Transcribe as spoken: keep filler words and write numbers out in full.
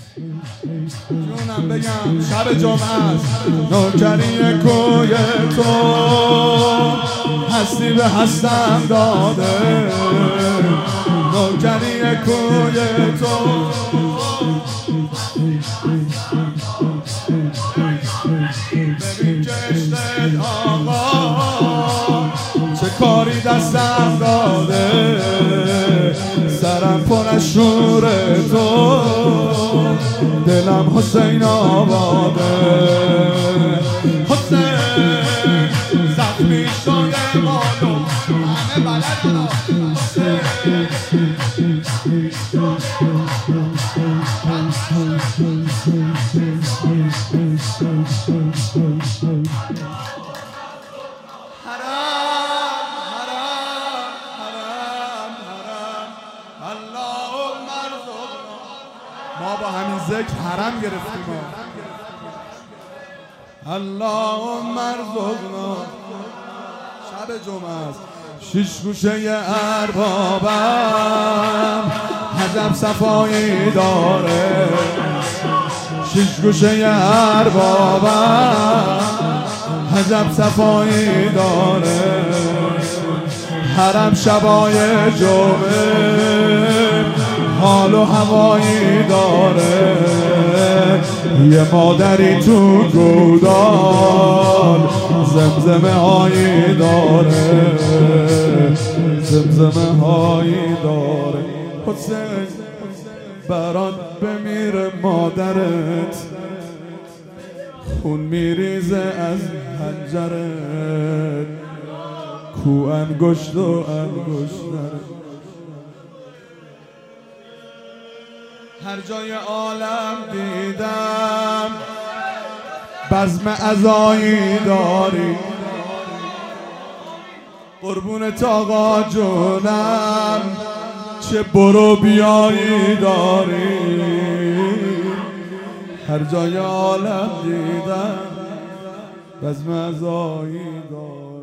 جونم بگم شب جمعه است، نوکری کوی تو هستی به هستم داده، نوکری کوی تو ببین کشتت آقا چه کاری دستم داده، سرم پر از شور تو، دلم حسین آباده، حسین زخمی شده مالو همه بلدن حسین ما با همین ذکر حرم گرفتیم. اللهم ارزقنا شب جمعه است، شش گوشه اربابم عجب صفایی داره، شش گوشه اربابم عجب صفایی داره، حرم شبای جمعه حال و هوایی داره، یه مادری تو گودال زمزمه هایی داره، زمزمه هایی داره. حسین برات بمیره مادرت، خون میریزه از حنجرت، کو انگشت و انگشترت، هر جای عالم دیدم بزم عزایی داری، قربونت آقا جونم چه برو بیایی داری، هر جای عالم دیدم بزم عزایی داری.